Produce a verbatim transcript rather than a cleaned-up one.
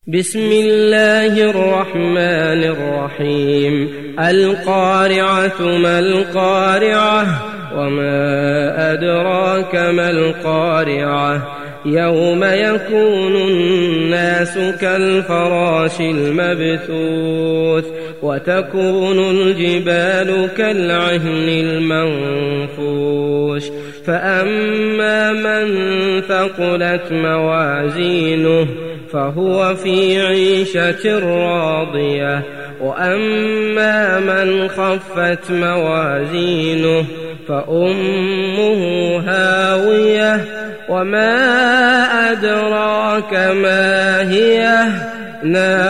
بسم الله الرحمن الرحيم. القارعة ما القارعة وما أدراك ما القارعة يوم يكون الناس كالفراش المبثوث وتكون الجبال كالعهن المنفوش فأما من ثقلت موازينه فهو في عيشة راضية وأما من خفت موازينه فأمه هاوية وما أدراك ما هي نار